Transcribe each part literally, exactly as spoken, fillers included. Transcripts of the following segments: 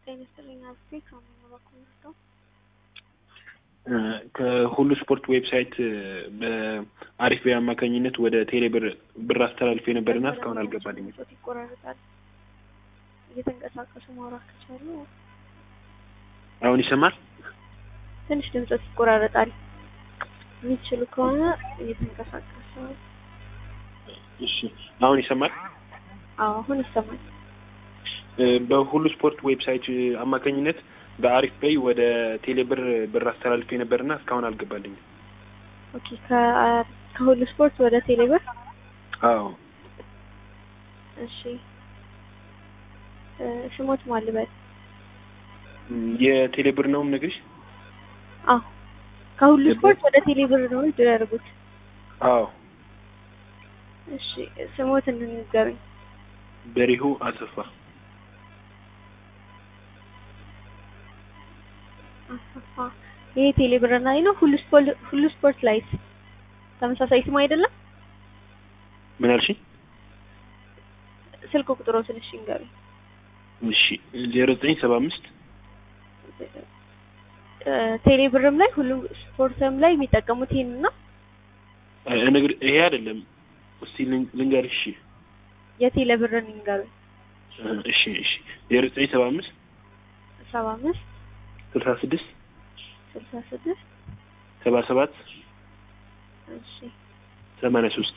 ጤነስጥልኝ አስቴክ አሁን ባኩኝ ነው ከሁሉ ስፖርት ዌብሳይት በአሪፍ በአማካኝነት ወደ ቴሌብር ብር አስተላልፌ ነበርና እስካሁን አልገባልኝም። ሶት ይቆራረጣል። እየተንቀሳቀሱ ማውራት ከቻሉ አሁን ይሰማል? ትንሽ ድምጽ ይቆራረጣል። የሚችሉ ከሆነ እየተንቀሳቀሱ እሺ፣ አሁን ይሰማል? አዎ፣ አሁን ይሰማል። በሁሉ ስፖርት ዌብሳይት አማካኝነት በአሪፍ ፔይ ወደ ቴሌብር ብር አስተላልፌ ነበርና እስካሁን አልገባልኝም። ኦኬ፣ ከሁሉ ስፖርት ወደ ቴሌብር? አዎ። እሺ፣ ስሞት ማልበል የቴሌብር ነው የምነግርሽ? አዎ፣ ከሁሉ ስፖርት ወደ ቴሌብር ነው ያደረጉት? አዎ። እሺ፣ ስሞት እንንገሩኝ። በሪሁ አሰፋ። አሰፋ። ይሄ ቴሌብር ላይ ነው? ሁሉ ስፖርት ሁሉ ስፖርት ላይስ ተመሳሳይ ስም አይደለም? ምን አልሽኝ? ስልክ ቁጥሩ ትንሽ ይንገሩኝ። እሺ፣ ዜሮ ዘጠኝ ሰባ አምስት ቴሌብርም ላይ ሁሉ ስፖርትም ላይ የሚጠቀሙት ይሄን ነው? እንግዲህ ይሄ አይደለም። እስቲ ልንገርሽ። የቴሌብርን ይንገሩኝ። እሺ፣ እሺ፣ ዜሮ ዘጠኝ ሰባ አምስት ሰባ አምስት ስልሳ ስድስት ስልሳ ስድስት ሰባ ሰባት እሺ ሰማንያ ሶስት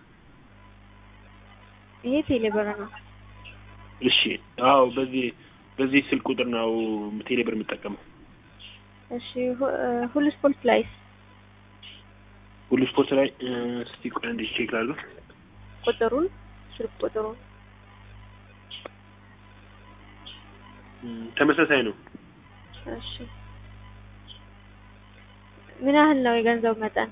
ይሄ ቴሌብር ነው። እሺ፣ አዎ፣ በዚህ በዚህ ስልክ ቁጥር ነው ቴሌብር የምጠቀመው። እሺ፣ ሁሉ ስፖርት ላይስ? ሁሉ ስፖርት ላይ እስቲ ቆይ አንዴ ቼክ ላድርግ ቁጥሩን ስልክ ቁጥሩን። ተመሳሳይ ነው። እሺ፣ ምን ያህል ነው የገንዘብ መጠን?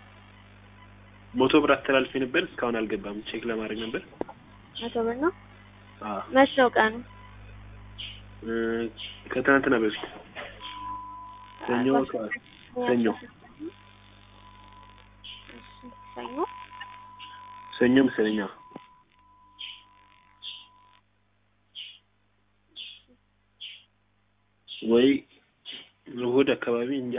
መቶ ብር አስተላልፌ ነበር፣ እስካሁን አልገባም። ቼክ ለማድረግ ነበር። መቶ ብር ነው? አዎ። መች ነው ቀኑ? ከትናንትና በፊት ሰኞ ሰኞ ሰኞ ሰኞ መሰለኝ። ወይ እሑድ አካባቢ እንጃ።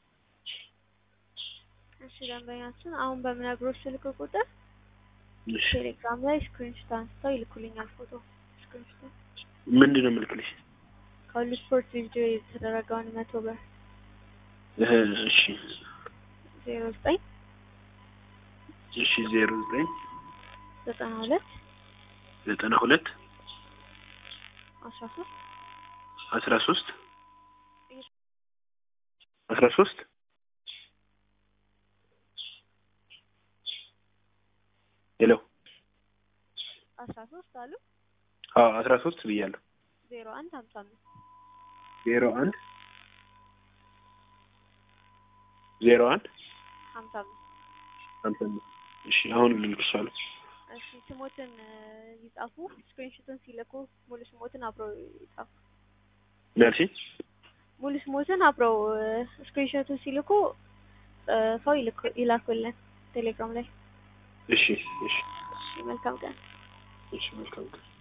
እሺ፣ ደንበኛችን አሁን በምነግሮት ስልክ ቁጥር ቴሌግራም ላይ ስክሪንሾት አንስተው ይልኩልኛል። ፎቶ ስክሪንሾት ምንድን ነው የምልክልሽ? ከሁሉ ስፖርት ቪዲዮ የተደረገውን መቶ ብር። እሺ፣ ዜሮ ዘጠኝ እሺ፣ ዜሮ ዘጠኝ ዘጠና ሁለት ዘጠና ሁለት አስራ ሶስት አስራ ሶስት አስራ ሶስት ሄሎ፣ አስራ ሶስት አሉ? አዎ፣ አስራ ሶስት ብያለሁ። ዜሮ አንድ ሀምሳ አምስት ዜሮ አንድ ዜሮ አንድ ሀምሳ አምስት ሀምሳ አምስት እሺ፣ አሁን ልልክሻለሁ። እሺ፣ ስሞትን ይጻፉ። ስክሪንሾትን ሲልኩ ሙሉ ስሞትን አብረው ይጻፉ። ናልሲ ሙሉ ስሞትን አብረው ስክሪንሾትን ሲልኩ ጽፈው ይላኩልን ቴሌግራም ላይ። እሺ፣ እሺ፣ መልካም ቀን። እሺ፣ መልካም ቀን።